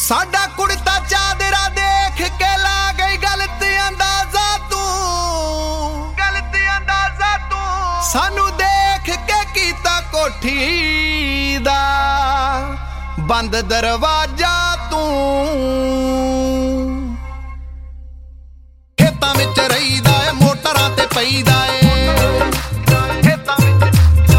ਸਾਡਾ ਕੁੜਤਾ ਚਾਦਰਾ ਦੇਖ ਕੇ ਲਾ ਗਈ ਗਲਤ ਅੰਦਾਜ਼ਾ ਤੂੰ ਸਾਨੂੰ ਦੇਖ ਕੇ ਕੀਤਾ ਕੋਠੀ ਦਾ ਬੰਦ ਦਰਵਾਜ਼ਾ ਤੂੰ ਖੇਤਾਂ ਵਿੱਚ ਰਹੀਦਾ ਏ ਮੋਟਰਾਂ ਤੇ ਪਈਦਾ